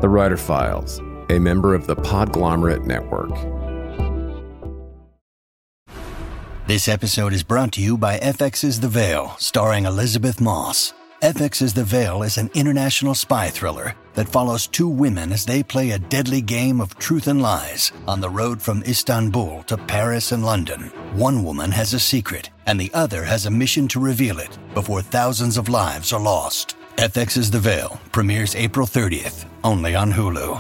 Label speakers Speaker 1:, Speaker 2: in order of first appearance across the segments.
Speaker 1: The Writer Files, a member of the Podglomerate Network.
Speaker 2: This episode is brought to you by FX's The Veil, starring Elizabeth Moss. FX's The Veil is an international spy thriller that follows two women as they play a deadly game of truth and lies on the road from Istanbul to Paris and London. One woman has a secret, and the other has a mission to reveal it before thousands of lives are lost. FX's The Veil premieres April 30th, only on Hulu.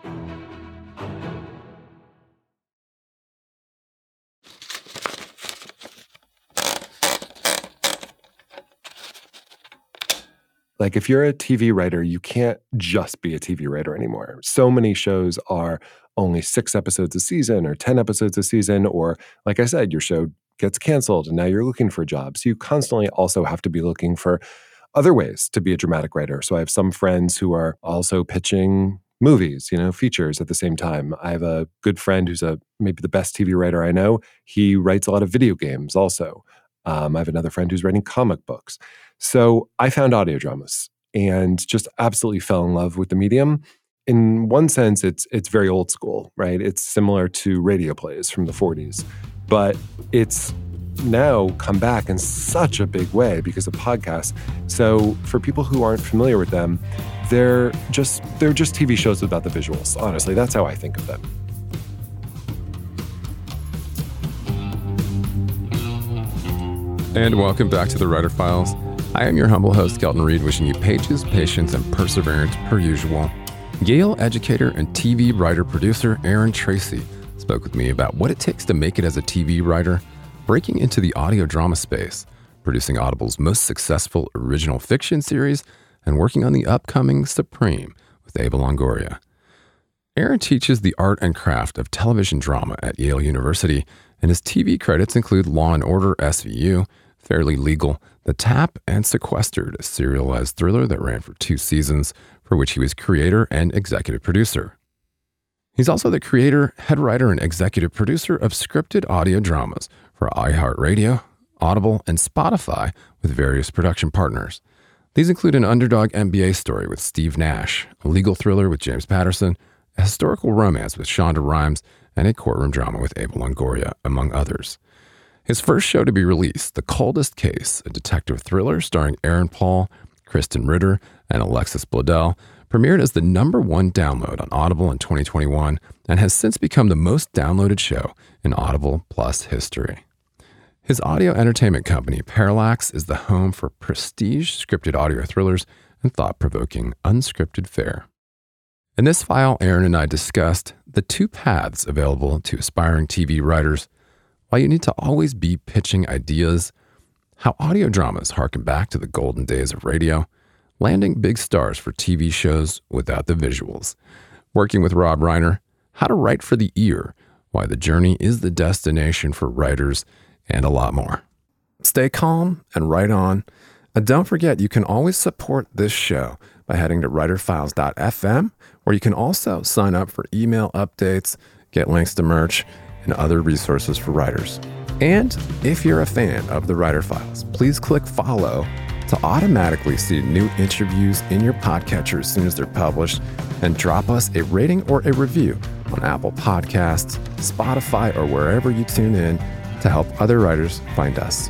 Speaker 3: Like, if you're a TV writer, you can't just be a TV writer anymore. So many shows are only 6 episodes a season or 10 episodes a season, or like I said, your show gets canceled and now you're looking for a job. So you constantly also have to be looking for other ways to be a dramatic writer. So I have some friends who are also pitching movies, features at the same time. I have a good friend who's maybe the best TV writer I know. He writes a lot of video games also. I have another friend who's writing comic books. So I found audio dramas and just absolutely fell in love with the medium. In one sense, it's very old school, right? It's similar to radio plays from the 40s, but it's now come back in such a big way because of podcasts. So for people who aren't familiar with them, they're just TV shows without the visuals. Honestly, that's how I think of them.
Speaker 1: And welcome back to The Writer Files. I am your humble host, Kelton Reed, wishing you pages, patience, and perseverance per usual. Yale educator and TV writer-producer Aaron Tracy spoke with me about what it takes to make it as a TV writer, breaking into the audio drama space, producing Audible's most successful original fiction series, and working on the upcoming Supreme with Eva Longoria. Aaron teaches the art and craft of television drama at Yale University, and his TV credits include Law & Order SVU, Fairly Legal, The Tap, and Sequestered, a serialized thriller that ran for 2 seasons, for which he was creator and executive producer. He's also the creator, head writer, and executive producer of scripted audio dramas for iHeartRadio, Audible, and Spotify with various production partners. These include an underdog MBA story with Steve Nash, a legal thriller with James Patterson, a historical romance with Shonda Rhimes, and a courtroom drama with Eva Longoria, among others. His first show to be released, The Coldest Case, a detective thriller starring Aaron Paul, Kristen Ritter, and Alexis Bledel, premiered as the #1 download on Audible in 2021 and has since become the most downloaded show in Audible Plus history. His audio entertainment company, Parallax, is the home for prestige scripted audio thrillers and thought-provoking unscripted fare. In this file, Aaron and I discussed the 2 paths available to aspiring TV writers, why you need to always be pitching ideas, how audio dramas harken back to the golden days of radio, landing big stars for TV shows without the visuals, working with Rob Reiner, how to write for the ear, why the journey is the destination for writers, and a lot more. Stay calm and write on. And don't forget, you can always support this show by heading to writerfiles.fm, where you can also sign up for email updates, get links to merch, and other resources for writers. And if you're a fan of The Writer Files, please click follow to automatically see new interviews in your podcatcher as soon as they're published, and drop us a rating or a review on Apple Podcasts, Spotify, or wherever you tune in to help other writers find us.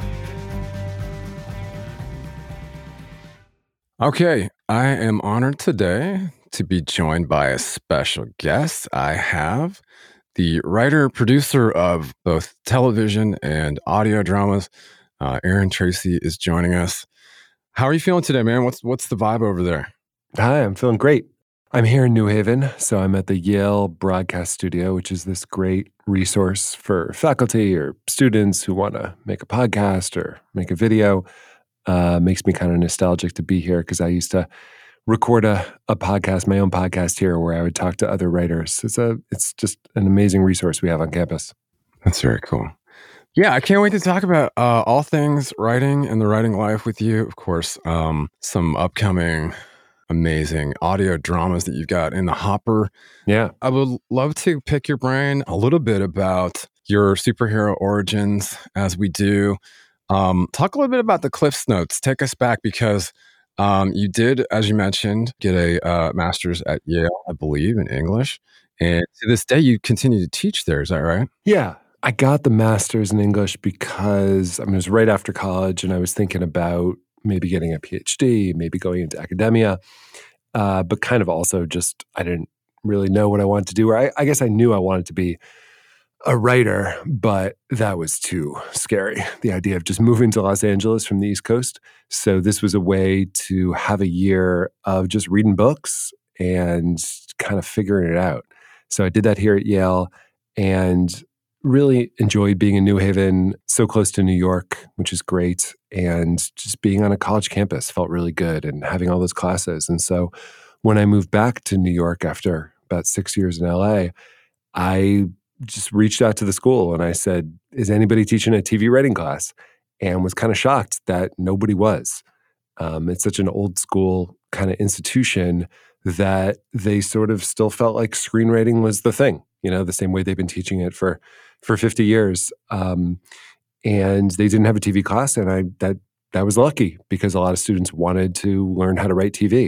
Speaker 1: Okay, I am honored today to be joined by a special guest. I have the writer-producer of both television and audio dramas, Aaron Tracy, is joining us. How are you feeling today, man? What's the vibe over there?
Speaker 3: Hi, I'm feeling great. I'm here in New Haven, so I'm at the Yale Broadcast Studio, which is this great resource for faculty or students who want to make a podcast or make a video. Makes me kind of nostalgic to be here because I used to record a podcast, my own podcast here, where I would talk to other writers. It's just an amazing resource we have on campus.
Speaker 1: That's very cool. Yeah, I can't wait to talk about all things writing and the writing life with you. Of course, some upcoming amazing audio dramas that you've got in the hopper.
Speaker 3: Yeah.
Speaker 1: I would love to pick your brain a little bit about your superhero origins as we do. Talk a little bit about the Cliffs Notes. Take us back, because You did, as you mentioned, get a master's at Yale, I believe, in English. And to this day, you continue to teach there. Is that right?
Speaker 3: Yeah. I got the master's in English because it was right after college and I was thinking about maybe getting a PhD, maybe going into academia, but kind of also just I didn't really know what I wanted to do. Or I guess I knew I wanted to be a writer, but that was too scary. The idea of just moving to Los Angeles from the East Coast. So this was a way to have a year of just reading books and kind of figuring it out. So I did that here at Yale and really enjoyed being in New Haven, so close to New York, which is great. And just being on a college campus felt really good and having all those classes. And so when I moved back to New York after about 6 years in LA, I just reached out to the school and I said, is anybody teaching a TV writing class? And was kind of shocked that nobody was. It's such an old school kind of institution that they sort of still felt like screenwriting was the thing, the same way they've been teaching it for 50 years. And they didn't have a TV class. And that was lucky because a lot of students wanted to learn how to write TV.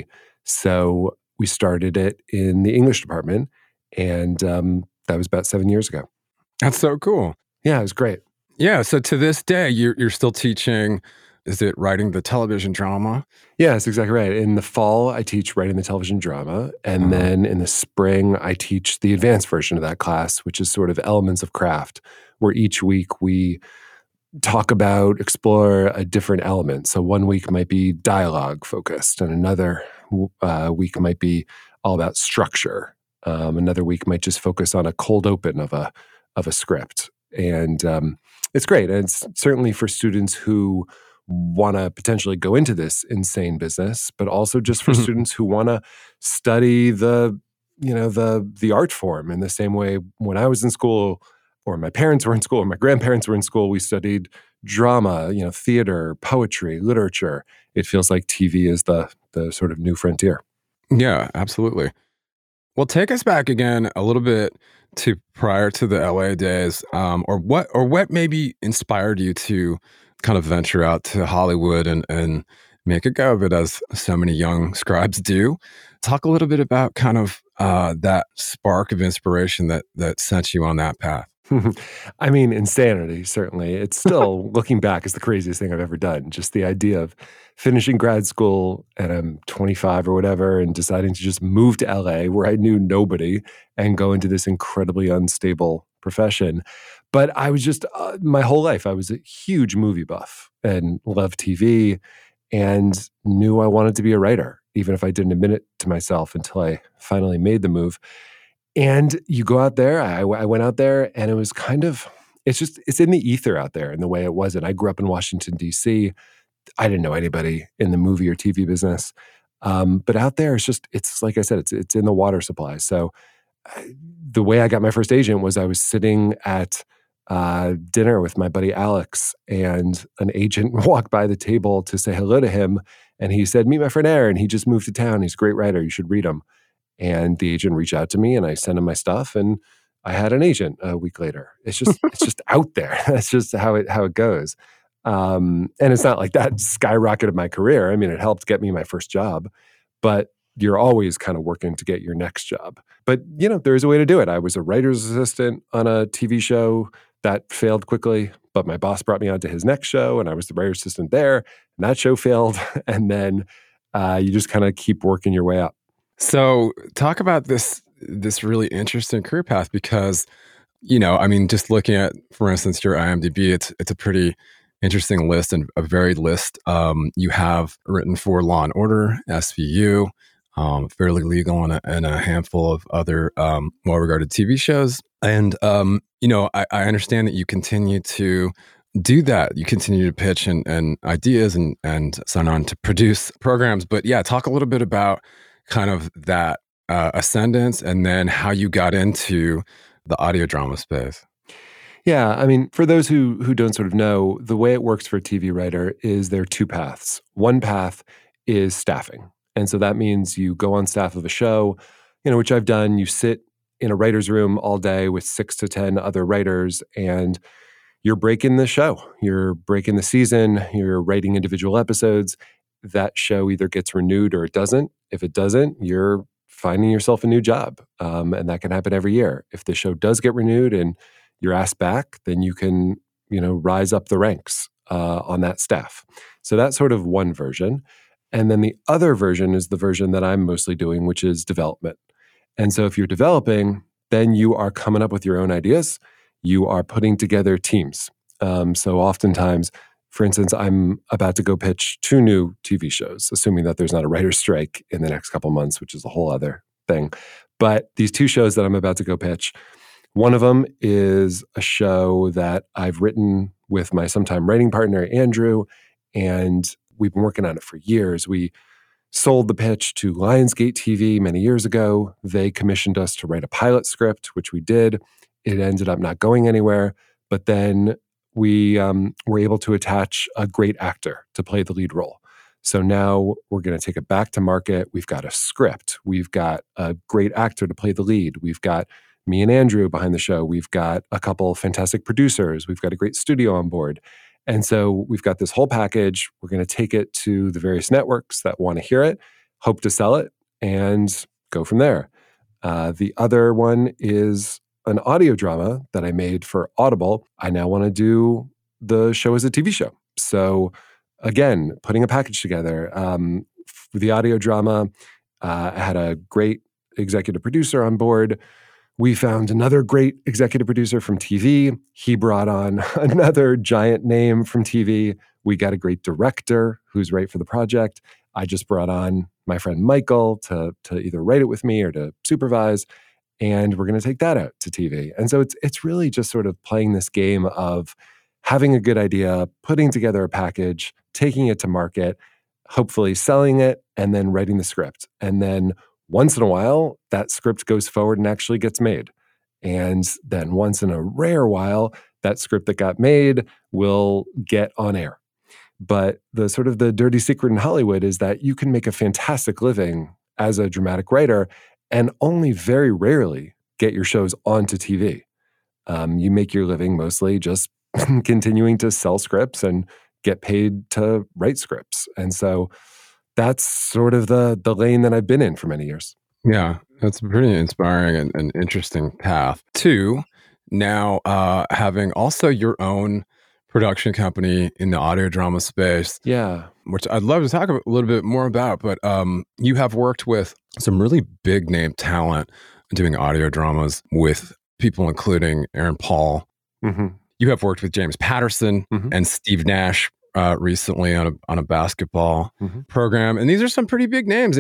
Speaker 3: So we started it in the English department. And that was about 7 years ago.
Speaker 1: That's so cool.
Speaker 3: Yeah, it was great.
Speaker 1: Yeah. So to this day, you're still teaching, is it writing the television drama?
Speaker 3: Yeah, that's exactly right. In the fall, I teach writing the television drama. And then in the spring, I teach the advanced version of that class, which is sort of elements of craft, where each week we talk about, explore a different element. So one week might be dialogue focused, and another week might be all about structure. Another week might just focus on a cold open of a script. And it's great. And it's certainly for students who want to potentially go into this insane business, but also just for students who want to study the art form in the same way when I was in school, or my parents were in school, or my grandparents were in school, we studied drama, theater, poetry, literature. It feels like TV is the sort of new frontier.
Speaker 1: Yeah, absolutely. Well, take us back again a little bit to prior to the LA days, or what maybe inspired you to kind of venture out to Hollywood and make a go of it, as so many young scribes do. Talk a little bit about kind of that spark of inspiration that sent you on that path.
Speaker 3: I mean, insanity, certainly. It's still, looking back, is the craziest thing I've ever done. Just the idea of finishing grad school and I'm 25 or whatever and deciding to just move to LA where I knew nobody and go into this incredibly unstable profession. But I was just, my whole life, I was a huge movie buff and loved TV and knew I wanted to be a writer, even if I didn't admit it to myself until I finally made the move. And you go out there, I went out there and it was kind of, it's in the ether out there in the way it wasn't. I grew up in Washington, D.C. I didn't know anybody in the movie or TV business. But out there, it's like I said, it's in the water supply. So the way I got my first agent was I was sitting at dinner with my buddy Alex, and an agent walked by the table to say hello to him. And he said, meet my friend Aaron. He just moved to town. He's a great writer. You should read him. And the agent reached out to me and I sent him my stuff and I had an agent a week later. It's just out there. That's just how it goes. And it's not like that skyrocketed my career. I mean, it helped get me my first job, but you're always kind of working to get your next job. But, there's a way to do it. I was a writer's assistant on a TV show that failed quickly, but my boss brought me on to his next show and I was the writer's assistant there and that show failed. And then you just kind of keep working your way up.
Speaker 1: So talk about this really interesting career path because, just looking at, for instance, your IMDb, it's a pretty interesting list and a varied list. You have written for Law and Order, SVU, Fairly Legal, and a handful of other well-regarded TV shows. And, I understand that you continue to do that. You continue to pitch and ideas and sign on to produce programs. But yeah, talk a little bit about kind of that ascendance and then how you got into the audio drama space.
Speaker 3: Yeah, I mean, for those who don't sort of know, the way it works for a TV writer is there are two paths. One path is staffing. And so that means you go on staff of a show, which I've done. You sit in a writer's room all day with 6 to 10 other writers and you're breaking the show. You're breaking the season. You're writing individual episodes. that show either gets renewed or it doesn't. If it doesn't, you're finding yourself a new job. And that can happen every year. If the show does get renewed and you're asked back, then you can, rise up the ranks on that staff. So that's sort of one version. And then the other version is the version that I'm mostly doing, which is development. And so if you're developing, then you are coming up with your own ideas. You are putting together teams. So oftentimes, for instance, I'm about to go pitch 2 new TV shows, assuming that there's not a writer's strike in the next couple months, which is a whole other thing. But these 2 shows that I'm about to go pitch, one of them is a show that I've written with my sometime writing partner, Andrew, and we've been working on it for years. We sold the pitch to Lionsgate TV many years ago. They commissioned us to write a pilot script, which we did. It ended up not going anywhere, but then we were able to attach a great actor to play the lead role. So now we're going to take it back to market. We've got a script. We've got a great actor to play the lead. We've got me and Andrew behind the show. We've got a couple of fantastic producers. We've got a great studio on board. And so we've got this whole package. We're going to take it to the various networks that want to hear it, hope to sell it, and go from there. The other one is an audio drama that I made for Audible. I now want to do the show as a TV show. So again, putting a package together. For the audio drama, I had a great executive producer on board. We found another great executive producer from TV. He brought on another giant name from TV. We got a great director who's right for the project. I just brought on my friend Michael to either write it with me or to supervise. And we're going to take that out to TV. And so it's really just sort of playing this game of having a good idea, putting together a package, taking it to market, hopefully selling it, and then writing the script. And then once in a while, that script goes forward and actually gets made. And then once in a rare while, that script that got made will get on air. But the sort of the dirty secret in Hollywood is that you can make a fantastic living as a dramatic writer and only very rarely get your shows onto TV. You make your living mostly just continuing to sell scripts and get paid to write scripts. And so that's sort of the lane that I've been in for many years.
Speaker 1: Yeah, that's a pretty inspiring and interesting path. 2, now having also your own production company in the audio drama space.
Speaker 3: Yeah.
Speaker 1: Which I'd love to talk a little bit more about, but you have worked with some really big name talent doing audio dramas with people including Aaron Paul.
Speaker 3: Mm-hmm.
Speaker 1: You have worked with James Patterson and Steve Nash recently on a basketball program, and these are some pretty big names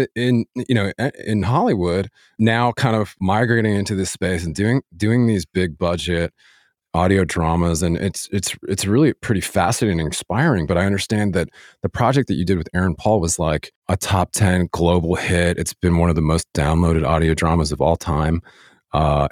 Speaker 1: in Hollywood now, kind of migrating into this space and doing these big budget audio dramas, and it's really pretty fascinating and inspiring. But I understand that the project that you did with Aaron Paul was like a top 10 global hit. It's been one of the most downloaded audio dramas of all time. Talk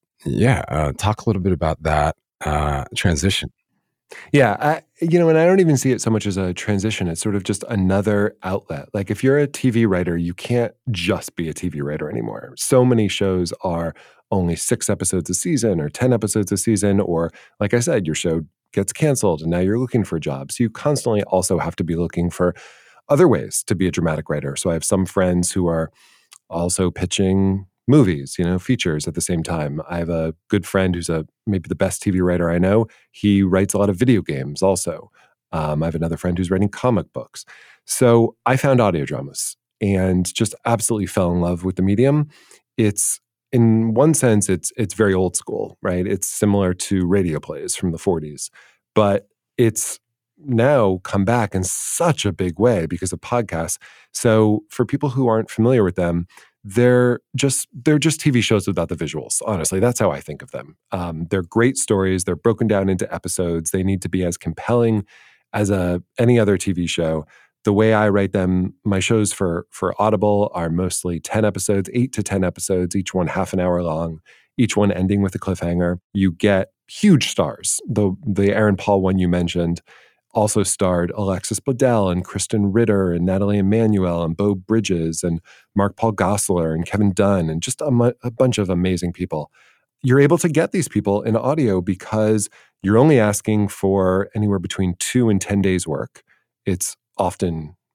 Speaker 1: a little bit about that transition.
Speaker 3: Yeah, and I don't even see it so much as a transition. It's sort of just another outlet. Like if you're a TV writer, you can't just be a TV writer anymore. So many shows are only 6 episodes a season or 10 episodes a season, or like I said, your show gets canceled and now you're looking for a job. So you constantly also have to be looking for other ways to be a dramatic writer. So I have some friends who are also pitching movies, features at the same time. I have a good friend who's maybe the best TV writer I know. He writes a lot of video games also. I have another friend who's writing comic books. So I found audio dramas and just absolutely fell in love with the medium. It's, in one sense, it's very old school, right? It's similar to radio plays from the 40s, but it's now come back in such a big way because of podcasts. So for people who aren't familiar with them, they're just TV shows without the visuals. Honestly, that's how I think of them. They're great stories. They're broken down into episodes. They need to be as compelling as any other TV show. The way I write them, my shows for Audible are mostly 10 episodes, 8 to 10 episodes, each one half an hour long, each one ending with a cliffhanger. You get huge stars. The Aaron Paul one you mentioned also starred Alexis Bledel and Kristen Ritter and Natalie Emmanuel and Beau Bridges and Mark Paul Gosselaar and Kevin Dunn and just a bunch of amazing people. You're able to get these people in audio because you're only asking for anywhere between 2 and 10 days work. It's often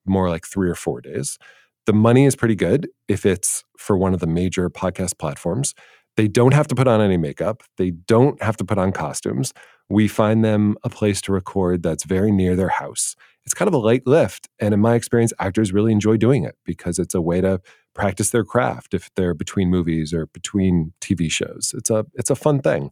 Speaker 3: more like 3 or 4 days. The money is pretty good if it's for one of the major podcast platforms. They don't have to put on any makeup. They don't have to put on costumes. We find them a place to record that's very near their house. It's kind of a light lift. And in my experience, actors really enjoy doing it because it's a way to practice their craft if they're between movies or between TV shows. It's a fun thing.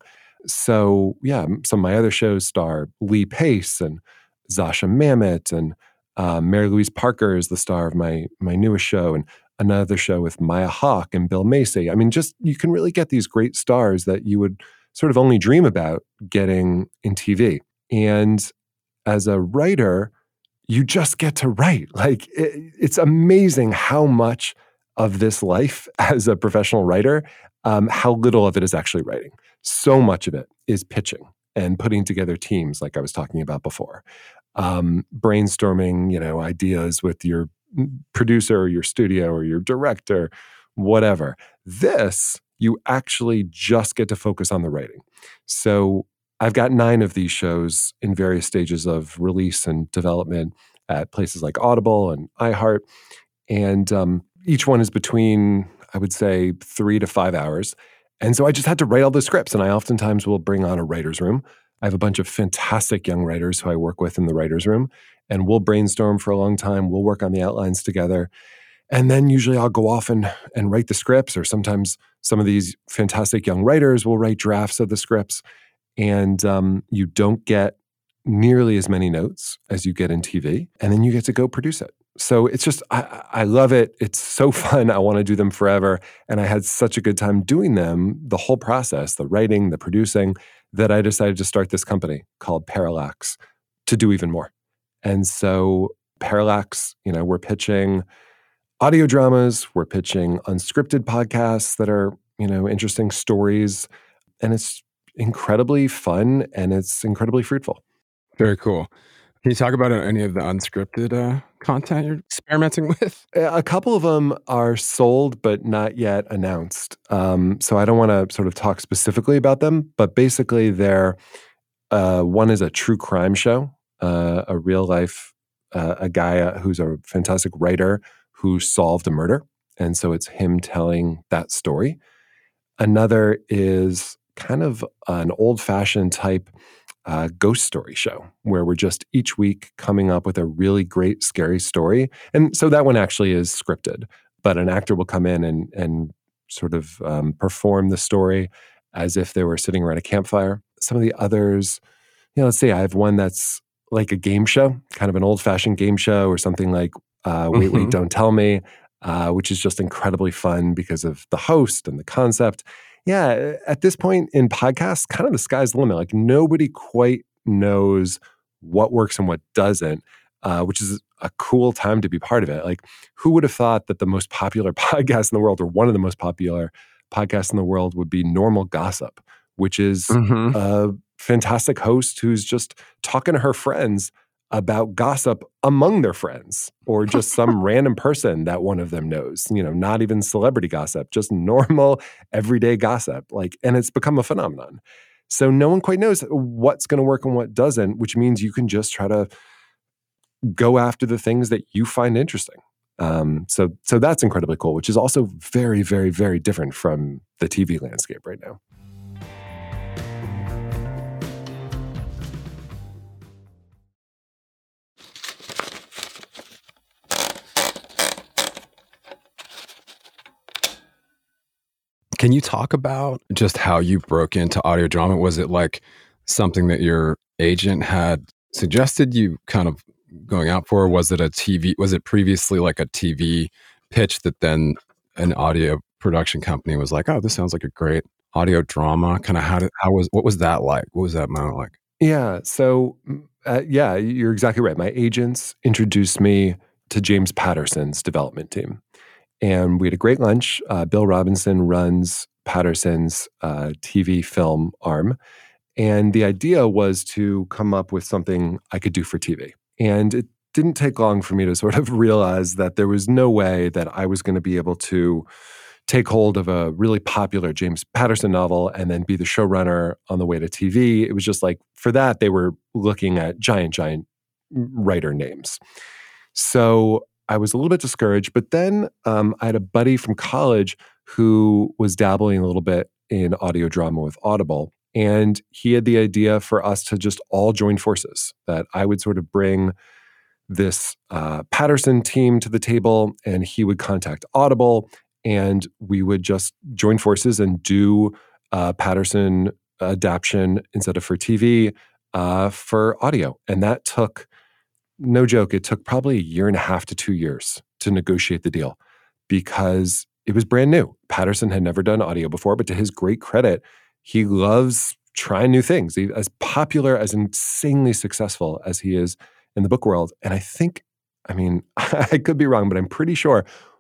Speaker 3: So yeah, some of my other shows star Lee Pace and Zasha Mamet, and Mary Louise Parker is the star of my newest show, and another show with Maya Hawke and Bill Macy. I mean, just you can really get these great stars that you would sort of only dream about getting in TV. And as a writer, you just get to write. Like it's amazing how much of this life as a professional writer, how little of it is actually writing. So much of it is pitching and putting together teams, like I was talking about before. Brainstorming, ideas with your producer or your studio or your director, whatever. This, you actually just get to focus on the writing. So I've got 9 of these shows in various stages of release and development at places like Audible and iHeart. And each one is between, I would say, 3 to 5 hours. And so I just had to write all the scripts. And I oftentimes will bring on a writer's room. I have a bunch of fantastic young writers who I work with in the writer's room. And we'll brainstorm for a long time. We'll work on the outlines together. And then usually I'll go off and write the scripts. Or sometimes some of these fantastic young writers will write drafts of the scripts. And you don't get nearly as many notes as you get in TV. And then you get to go produce it. So it's just, I love it. It's so fun. I want to do them forever. And I had such a good time doing them, the whole process, the writing, the producing, that I decided to start this company called Parallax to do even more. And so Parallax, we're pitching audio dramas, we're pitching unscripted podcasts that are, interesting stories. And it's incredibly fun and it's incredibly fruitful.
Speaker 1: Very cool. Can you talk about any of the unscripted content you're experimenting with?
Speaker 3: A couple of them are sold, but not yet announced. So I don't want to sort of talk specifically about them, but basically they're, one is a true crime show, a real life, a guy who's a fantastic writer who solved a murder. And so it's him telling that story. Another is kind of an old-fashioned type ghost story show where we're just each week coming up with a really great, scary story. And so that one actually is scripted, but an actor will come in and sort of perform the story as if they were sitting around a campfire. Some of the others, let's say I have one that's like a game show, kind of an old-fashioned game show or something like Wait, Wait, Don't Tell Me, which is just incredibly fun because of the host and the concept. Yeah, at this point in podcasts, kind of the sky's the limit. Like nobody quite knows what works and what doesn't, which is a cool time to be part of it. Like who would have thought that the most popular podcast in the world, or one of the most popular podcasts in the world, would be Normal Gossip, which is a fantastic host who's just talking to her friends about gossip among their friends, or just some random person that one of them knows, not even celebrity gossip, just normal everyday gossip. And it's become a phenomenon. So no one quite knows what's going to work and what doesn't, which means you can just try to go after the things that you find interesting. So that's incredibly cool, which is also very, very, very different from the TV landscape right now.
Speaker 1: Can you talk about just how you broke into audio drama? Was it like something that your agent had suggested you kind of going out for? Was it previously like a TV pitch that then an audio production company was like, oh, this sounds like a great audio drama? Kind of what was that like? What was that moment like?
Speaker 3: Yeah. So, you're exactly right. My agents introduced me to James Patterson's development team. And we had a great lunch. Bill Robinson runs Patterson's TV film arm. And the idea was to come up with something I could do for TV. And it didn't take long for me to sort of realize that there was no way that I was going to be able to take hold of a really popular James Patterson novel and then be the showrunner on the way to TV. It was just like, for that, they were looking at giant writer names. So I was a little bit discouraged, but then I had a buddy from college who was dabbling a little bit in audio drama with Audible. And he had the idea for us to just all join forces, that I would sort of bring this Patterson team to the table and he would contact Audible and we would just join forces and do Patterson adaptation instead of for TV for audio. And that took, no joke, it took probably 1.5 to 2 years to negotiate the deal because it was brand new. Patterson had never done audio before, but to his great credit, he loves trying new things. As popular, as insanely successful as he is in the book world. And I think, I mean, I could be wrong, but I'm pretty sure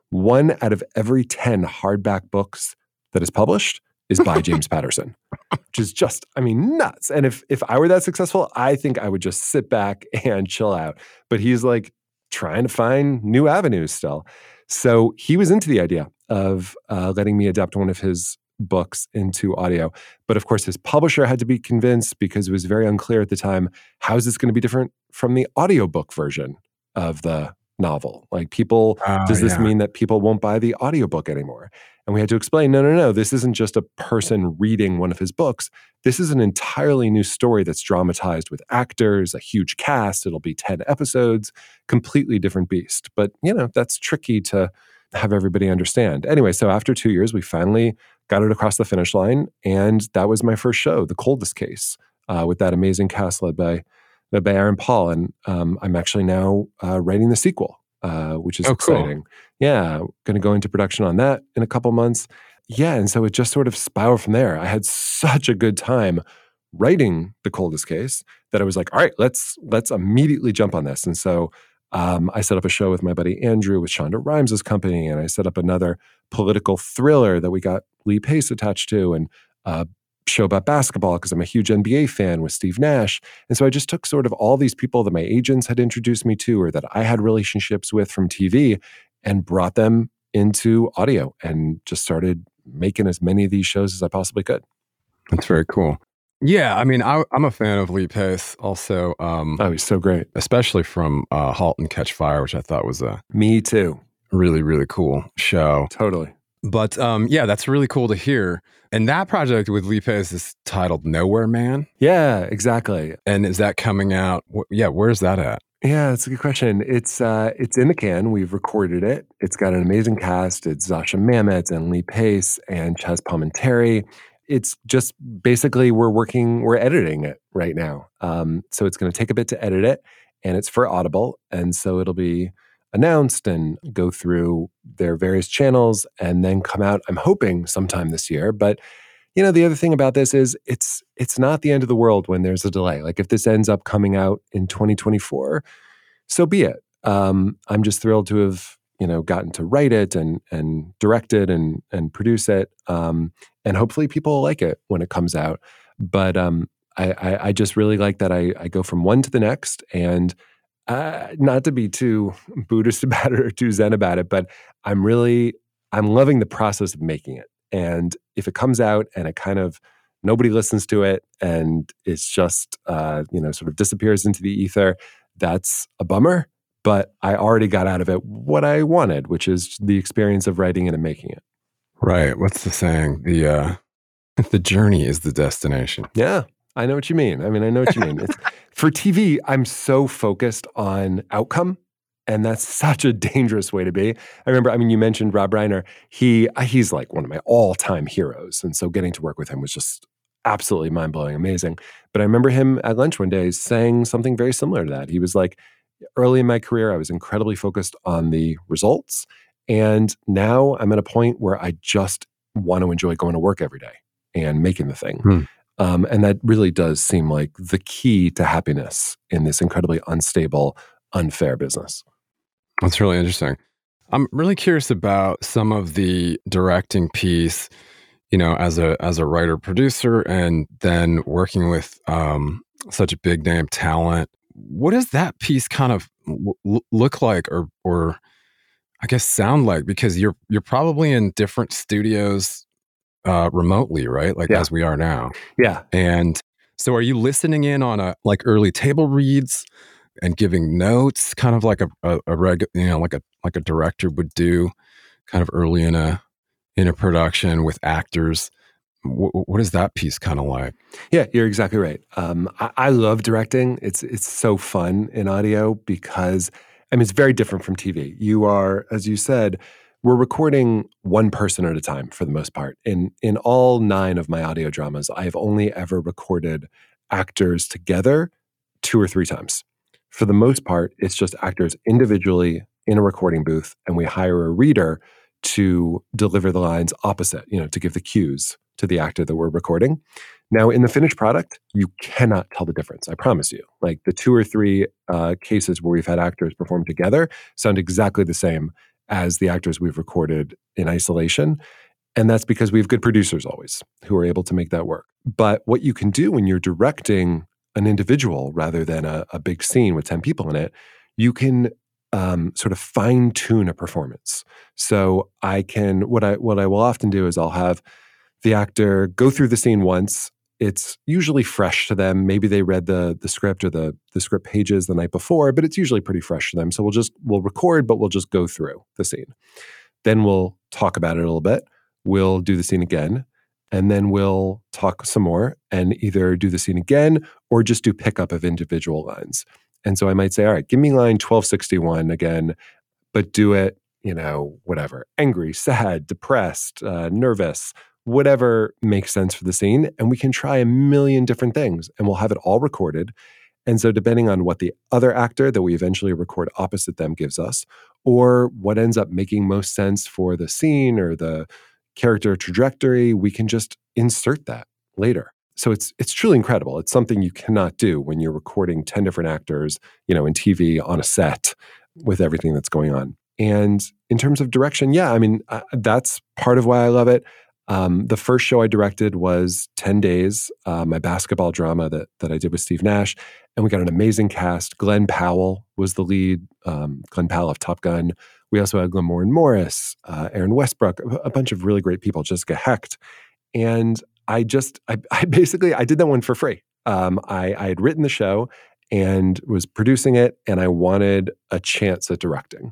Speaker 3: 1 out of every 10 hardback books that is published is by James Patterson, which is just, I mean, nuts. And if I were that successful, I think I would just sit back and chill out. But he's like trying to find new avenues still. So he was into the idea of letting me adapt one of his books into audio. But of course, his publisher had to be convinced because it was very unclear at the time, how is this going to be different from the audiobook version of the novel? Like does this mean that people won't buy the audiobook anymore? And we had to explain, no, this isn't just a person reading one of his books. This is an entirely new story that's dramatized with actors, a huge cast. It'll be 10 episodes, completely different beast. But, that's tricky to have everybody understand. Anyway, so after 2 years, we finally got it across the finish line. And that was my first show, The Coldest Case, with that amazing cast led by Aaron Paul. And I'm actually now writing the sequel, which is exciting. Cool. Yeah, going to go into production on that in a couple months. Yeah, and so it just sort of spiraled from there. I had such a good time writing The Coldest Case that I was like, all right, let's immediately jump on this. And so I set up a show with my buddy Andrew with Shonda Rhimes' company, and I set up another political thriller that we got Lee Pace attached to, and a show about basketball because I'm a huge NBA fan with Steve Nash. And so I just took sort of all these people that my agents had introduced me to or that I had relationships with from TV and brought them into audio and just started making as many of these shows as I possibly could.
Speaker 1: That's very cool. Yeah, I mean, I'm a fan of Lee Pace also.
Speaker 3: He's so great.
Speaker 1: Especially from Halt and Catch Fire, which I thought was a...
Speaker 3: Me too.
Speaker 1: Really, really cool show.
Speaker 3: Totally.
Speaker 1: But yeah, that's really cool to hear. And that project with Lee Pace is titled Nowhere Man?
Speaker 3: Yeah, exactly.
Speaker 1: And is that coming out? Where's that at?
Speaker 3: Yeah, that's a good question. It's in the can. We've recorded it. It's got an amazing cast. It's Zasha Mamet and Lee Pace and Chaz Palminteri. It's just basically we're editing it right now. So it's going to take a bit to edit it, and it's for Audible. And so it'll be announced and go through their various channels and then come out, I'm hoping, sometime this year. But, the other thing about this is it's not the end of the world when there's a delay. Like if this ends up coming out in 2024, so be it. I'm just thrilled to have, gotten to write it and direct it and produce it. And hopefully people will like it when it comes out. But I just really like that I go from one to the next, and not to be too Buddhist about it or too Zen about it, but I'm loving the process of making it. And if it comes out and it kind of, nobody listens to it and it's just, sort of disappears into the ether, that's a bummer. But I already got out of it what I wanted, which is the experience of writing it and making it.
Speaker 1: Right. What's the saying? The journey is the destination.
Speaker 3: Yeah, I know what you mean. I know what you mean. For TV, I'm so focused on outcome, and that's such a dangerous way to be. I remember, you mentioned Rob Reiner. He's like one of my all-time heroes, and so getting to work with him was just absolutely mind-blowing, amazing. But I remember him at lunch one day saying something very similar to that. He was like, early in my career, I was incredibly focused on the results, and now I'm at a point where I just want to enjoy going to work every day and making the thing. And that really does seem like the key to happiness in this incredibly unstable, unfair business.
Speaker 1: That's really interesting. I'm really curious about some of the directing piece, as a writer producer, and then working with such a big name talent. What does that piece kind of look like, or I guess sound like? Because you're probably in different studios remotely, right? As we are now.
Speaker 3: Yeah.
Speaker 1: And so are you listening in on early table reads and giving notes, kind of like like a director would do, kind of early in a production with actors. What is that piece kind of like?
Speaker 3: Yeah, you're exactly right. I love directing. It's so fun in audio because, I mean, it's very different from TV. You are, as you said, we're recording one person at a time for the most part. In all 9 of my audio dramas, I have only ever recorded actors together 2 or 3 times. For the most part, it's just actors individually in a recording booth, and we hire a reader to deliver the lines opposite, to give the cues to the actor that we're recording. Now, in the finished product, you cannot tell the difference. I promise you. Like the 2 or 3 cases where we've had actors perform together sound exactly the same as the actors we've recorded in isolation. And that's because we have good producers always who are able to make that work. But what you can do when you're directing an individual rather than a big scene with 10 people in it, you can sort of fine tune a performance. So what I will often do is I'll have the actor go through the scene once. It's usually fresh to them. Maybe they read the script or the script pages the night before, but it's usually pretty fresh to them. So we'll record, but we'll just go through the scene. Then we'll talk about it a little bit. We'll do the scene again, and then we'll talk some more and either do the scene again or just do pickup of individual lines. And so I might say, all right, give me line 1261 again, but do it, whatever, angry, sad, depressed, nervous, whatever makes sense for the scene. And we can try a million different things and we'll have it all recorded. And so depending on what the other actor that we eventually record opposite them gives us, or what ends up making most sense for the scene or the character trajectory, we can just insert that later. So it's truly incredible. It's something you cannot do when you're recording 10 different actors, in TV on a set with everything that's going on. And in terms of direction, yeah, I mean, that's part of why I love it. The first show I directed was 10 Days, my basketball drama that I did with Steve Nash. And we got an amazing cast. Glenn Powell was the lead, Glenn Powell of Top Gun. We also had Lamorne Morris, Aaron Westbrook, a bunch of really great people, Jessica Hecht. And I basically did that one for free. I had written the show and was producing it, and I wanted a chance at directing.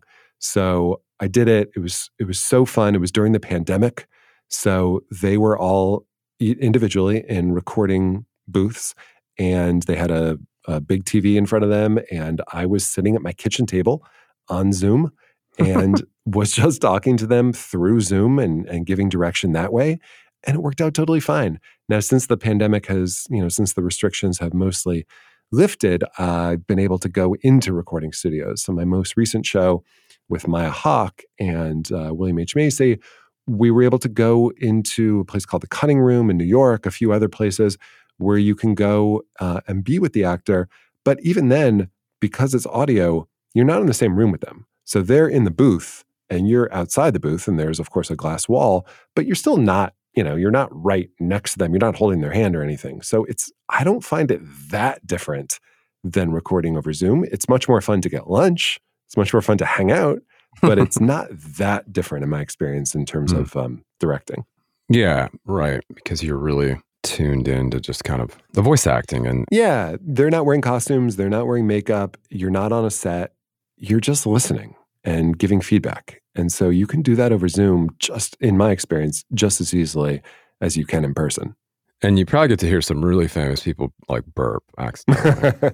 Speaker 3: So I did it. It was so fun. It was during the pandemic. So they were all individually in recording booths, and they had a big TV in front of them. And I was sitting at my kitchen table on Zoom and was just talking to them through Zoom and giving direction that way. And it worked out totally fine. Now, since the pandemic has, since the restrictions have mostly lifted, I've been able to go into recording studios. So my most recent show with Maya Hawke and William H. Macy, we were able to go into a place called the Cutting Room in New York, a few other places where you can go and be with the actor. But even then, because it's audio, you're not in the same room with them. So they're in the booth and you're outside the booth, and there's, of course, a glass wall, but you're still not, you're not right next to them. You're not holding their hand or anything. So I don't find it that different than recording over Zoom. It's much more fun to get lunch. It's much more fun to hang out, but it's not that different in my experience in terms of directing.
Speaker 1: Yeah, right. Because you're really tuned into just kind of the voice acting. And
Speaker 3: yeah, they're not wearing costumes. They're not wearing makeup. You're not on a set. You're just listening and giving feedback. And so you can do that over Zoom, just in my experience, just as easily as you can in person.
Speaker 1: And you probably get to hear some really famous people like burp accidentally.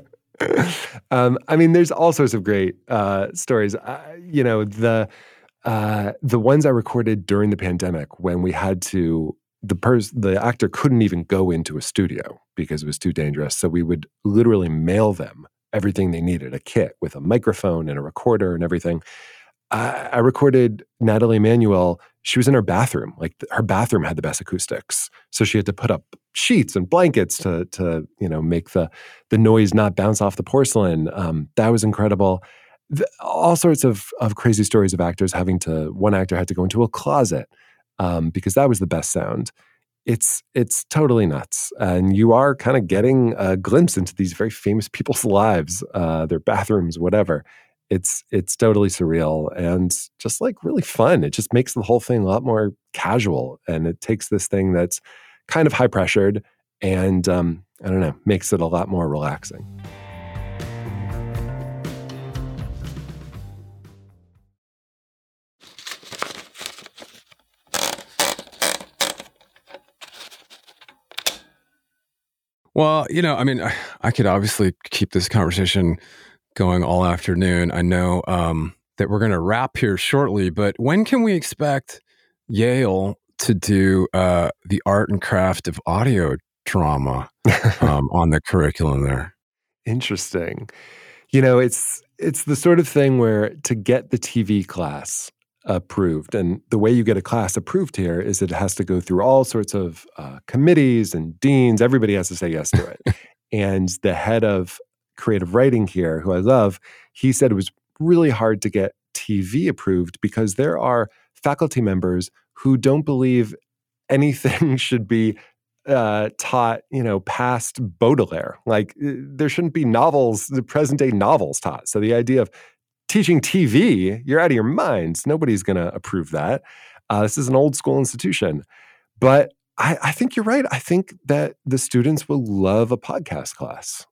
Speaker 3: I mean, there's all sorts of great stories. The ones I recorded during the pandemic when we had to, the actor couldn't even go into a studio because it was too dangerous. So we would literally mail them everything they needed, a kit with a microphone and a recorder and everything. I recorded Natalie Emanuel. She was in her bathroom. Like her bathroom had the best acoustics. So she had to put up sheets and blankets to make the noise not bounce off the porcelain. That was incredible. All sorts of crazy stories of actors one actor had to go into a closet because that was the best sound. It's totally nuts. And you are kind of getting a glimpse into these very famous people's lives, their bathrooms, whatever. It's totally surreal and just like really fun. It just makes the whole thing a lot more casual, and it takes this thing that's kind of high pressured and makes it a lot more relaxing.
Speaker 1: Well, I mean, I could obviously keep this conversation going all afternoon. I know that we're going to wrap here shortly, but when can we expect Yale to do the art and craft of audio drama on the curriculum there?
Speaker 3: Interesting. It's the sort of thing where to get the TV class approved, and the way you get a class approved here is it has to go through all sorts of committees and deans. Everybody has to say yes to it. And the head of creative writing here, who I love, he said it was really hard to get TV approved because there are faculty members who don't believe anything should be taught, past Baudelaire. Like there shouldn't be novels, the present day novels taught. So the idea of teaching TV, you're out of your minds. Nobody's going to approve that. This is an old school institution. But I think you're right. I think that the students will love a podcast class.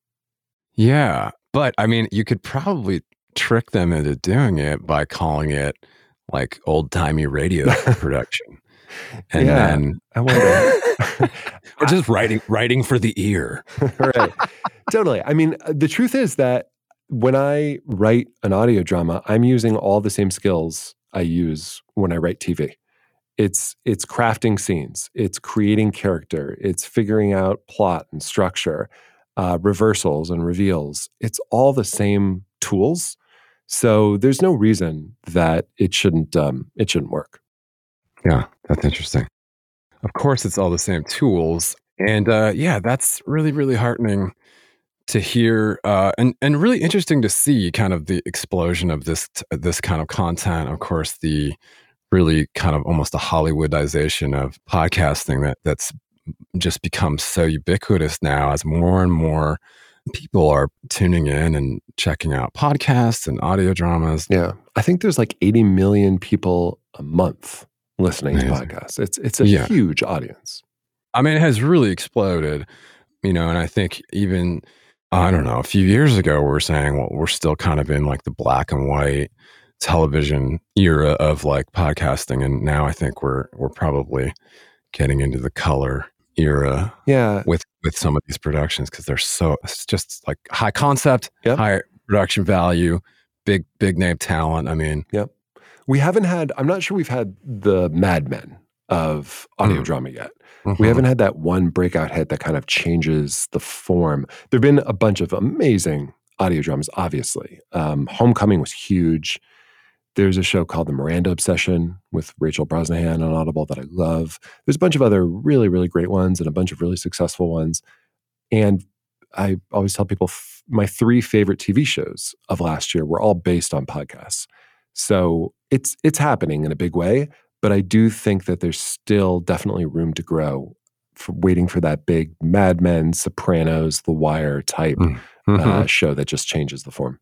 Speaker 1: Yeah. But I mean, you could probably trick them into doing it by calling it like old-timey radio production. And then
Speaker 3: I wonder.
Speaker 1: or just writing for the ear.
Speaker 3: Right. Totally. I mean, the truth is that when I write an audio drama, I'm using all the same skills I use when I write TV. It's crafting scenes, it's creating character, it's figuring out plot and structure, reversals and reveals. It's all the same tools. So there's no reason that it shouldn't work.
Speaker 1: Yeah, that's interesting. Of course, it's all the same tools. And that's really, really heartening to hear and really interesting to see kind of the explosion of this kind of content. Of course, the really kind of almost a Hollywoodization of podcasting that's just become so ubiquitous now as more and more people are tuning in and checking out podcasts and audio dramas.
Speaker 3: Yeah. I think there's like 80 million people a month listening to podcasts. It's a huge audience.
Speaker 1: I mean, it has really exploded, and I think even, I don't know, a few years ago, we were saying, well, we're still kind of in like the black and white television era of like podcasting. And now I think we're probably getting into the color era with some of these productions because it's just like high concept, high production value, big name talent. I mean,
Speaker 3: we haven't had, I'm not sure we've had the Mad Men of audio drama yet. Mm-hmm. We haven't had that one breakout hit that kind of changes the form. There have been a bunch of amazing audio dramas, obviously. Homecoming was huge. There's a show called The Miranda Obsession with Rachel Brosnahan on Audible that I love. There's a bunch of other really, really great ones and a bunch of really successful ones. And I always tell people my 3 favorite TV shows of last year were all based on podcasts. So it's happening in a big way, but I do think that there's still definitely room to grow for waiting for that big Mad Men, Sopranos, The Wire type show that just changes the form.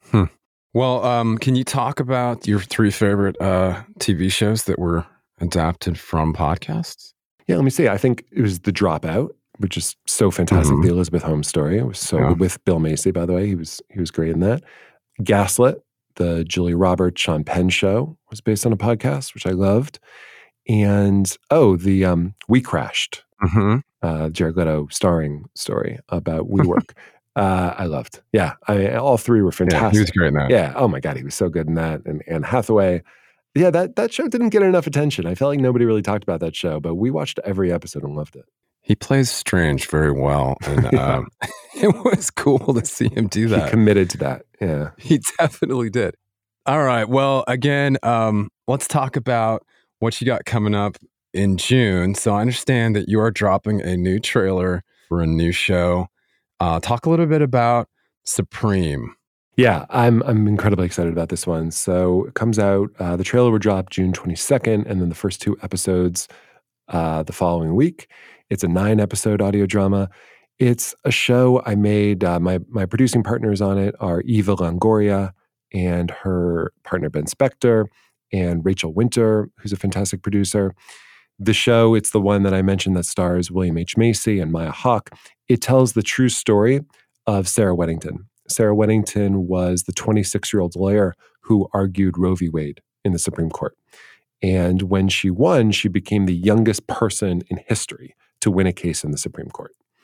Speaker 1: Well, can you talk about your 3 favorite TV shows that were adapted from podcasts?
Speaker 3: Yeah, let me see. I think it was The Dropout, which is so fantastic. The Elizabeth Holmes story. It was so good with Bill Macy, by the way. He was great in that. Gaslit, the Julia Roberts, Sean Penn show, was based on a podcast, which I loved. And the We Crashed, Jared Leto starring story about WeWork. I loved. Yeah, all 3 were fantastic.
Speaker 1: Yeah, he was great in that.
Speaker 3: Yeah, oh my God, he was so good in that. And Anne Hathaway. Yeah, that show didn't get enough attention. I felt like nobody really talked about that show, but we watched every episode and loved it.
Speaker 1: He plays Strange very well, and it was cool to see him do that.
Speaker 3: He committed to that, yeah.
Speaker 1: He definitely did. All right, well, again, let's talk about what you got coming up in June. So I understand that you are dropping a new trailer for a new show. Talk a little bit about Supreme.
Speaker 3: Yeah, I'm incredibly excited about this one. So it comes out, the trailer will drop June 22nd, and then the first 2 episodes the following week. It's a 9-episode audio drama. It's a show I made. My producing partners on it are Eva Longoria and her partner Ben Spector and Rachel Winter, who's a fantastic producer. The show, it's the one that I mentioned that stars William H. Macy and Maya Hawke. It tells the true story of Sarah Weddington. Sarah Weddington was the 26-year-old lawyer who argued Roe v. Wade in the Supreme Court. And when she won, she became the youngest person in history to win a case in the Supreme Court.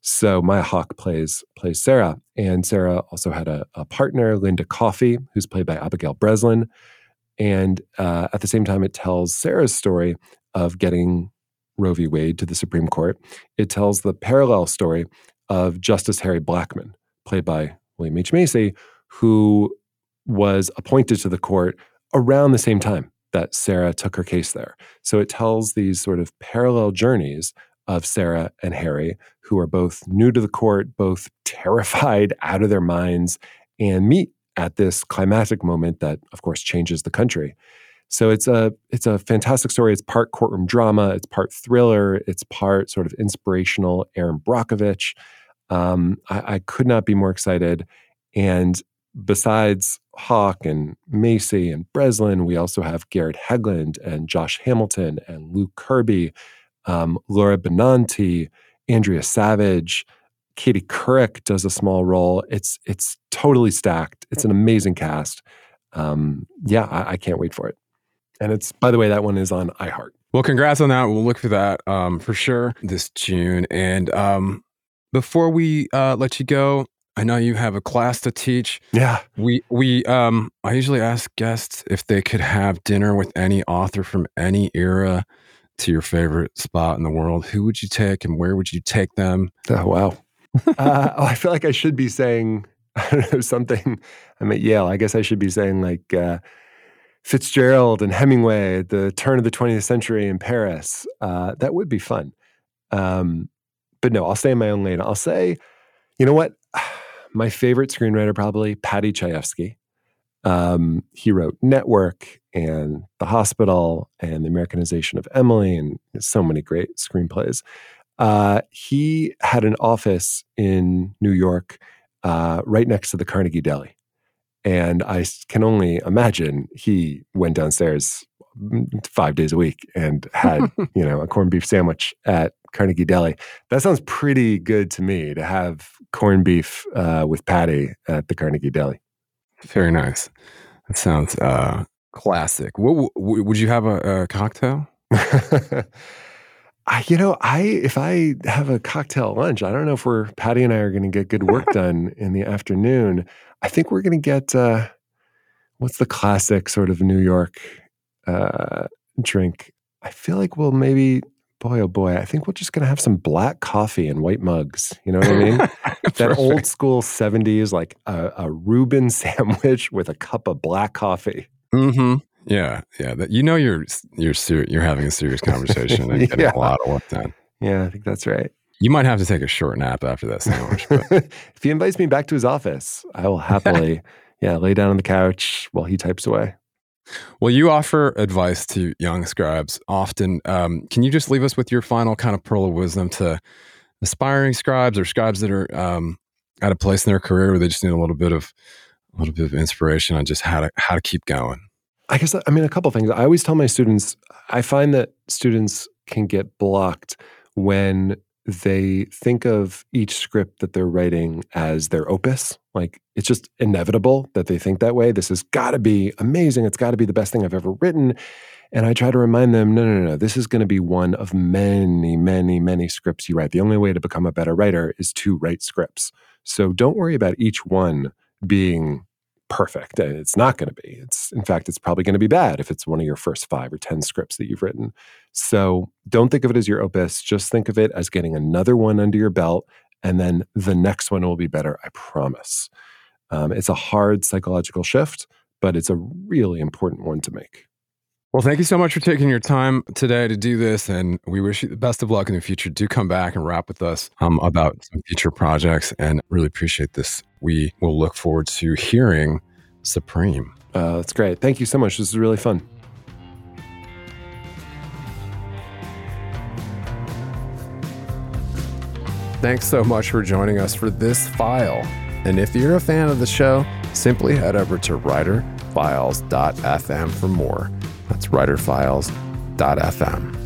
Speaker 3: So Maya Hawke plays Sarah, and Sarah also had a partner, Linda Coffey, who's played by Abigail Breslin. And at the same time, it tells Sarah's story of getting Roe v. Wade to the Supreme Court. It tells the parallel story of Justice Harry Blackmun, played by William H. Macy, who was appointed to the court around the same time that Sarah took her case there. So it tells these sort of parallel journeys of Sarah and Harry, who are both new to the court, both terrified out of their minds, and meet at this climactic moment that, of course, changes the country. So it's a fantastic story. It's part courtroom drama, it's part thriller, it's part sort of inspirational Erin Brockovich. I could not be more excited. And besides Hawke and Macy and Breslin, we also have Garrett Hedlund and Josh Hamilton and Luke Kirby, Laura Benanti, Andrea Savage, Katie Couric does a small role. It's totally stacked. It's an amazing cast. I can't wait for it. And it's, by the way, that one is on iHeart.
Speaker 1: Well, congrats on that. We'll look for that for sure this June. And before we let you go, I know you have a class to teach.
Speaker 3: Yeah.
Speaker 1: I usually ask guests if they could have dinner with any author from any era to your favorite spot in the world. Who would you take and where would you take them?
Speaker 3: Oh, wow. I feel like I should be saying, I don't know, something. I'm at Yale. I guess I should be saying like Fitzgerald and Hemingway at the turn of the 20th century in Paris. That would be fun. But no, I'll stay in my own lane. I'll say, you know what? My favorite screenwriter, probably Paddy Chayefsky. He wrote Network and The Hospital and The Americanization of Emily and so many great screenplays. He had an office in New York right next to the Carnegie Deli. And I can only imagine he went downstairs 5 days a week and had, a corned beef sandwich at Carnegie Deli. That sounds pretty good to me, to have corned beef with Paddy at the Carnegie Deli.
Speaker 1: Very nice. That sounds classic. Would you have a cocktail?
Speaker 3: If I have a cocktail at lunch, I don't know if Paddy and I are going to get good work done in the afternoon. I think we're going to get, what's the classic sort of New York drink? I feel like we'll maybe, boy, oh boy, I think we're just going to have some black coffee in white mugs. You know what I mean? That old school 70s, like a Reuben sandwich with a cup of black coffee.
Speaker 1: Mm-hmm. Yeah. That, you're having a serious conversation and getting a lot of work done.
Speaker 3: Yeah, I think that's right.
Speaker 1: You might have to take a short nap after that sandwich. But.
Speaker 3: If he invites me back to his office, I will happily, lay down on the couch while he types away.
Speaker 1: Well, you offer advice to young scribes often. Can you just leave us with your final kind of pearl of wisdom to aspiring scribes or scribes that are at a place in their career where they just need a little bit of inspiration on just how to keep going?
Speaker 3: I guess, a couple of things. I always tell my students, I find that students can get blocked when they think of each script that they're writing as their opus. Like, it's just inevitable that they think that way. This has got to be amazing. It's got to be the best thing I've ever written. And I try to remind them, no. This is going to be one of many, many, many scripts you write. The only way to become a better writer is to write scripts. So don't worry about each one being perfect. It's not going to be. In fact, it's probably going to be bad if it's one of your first 5 or 10 scripts that you've written. So don't think of it as your opus. Just think of it as getting another one under your belt, and then the next one will be better, I promise. It's a hard psychological shift, but it's a really important one to make.
Speaker 1: Well, thank you so much for taking your time today to do this, and we wish you the best of luck in the future. Do come back and rap with us about some future projects, and really appreciate this. We will look forward to hearing Supreme.
Speaker 3: That's great. Thank you so much. This is really fun.
Speaker 1: Thanks so much for joining us for this file. And if you're a fan of the show, simply head over to writerfiles.fm for more. That's writerfiles.fm.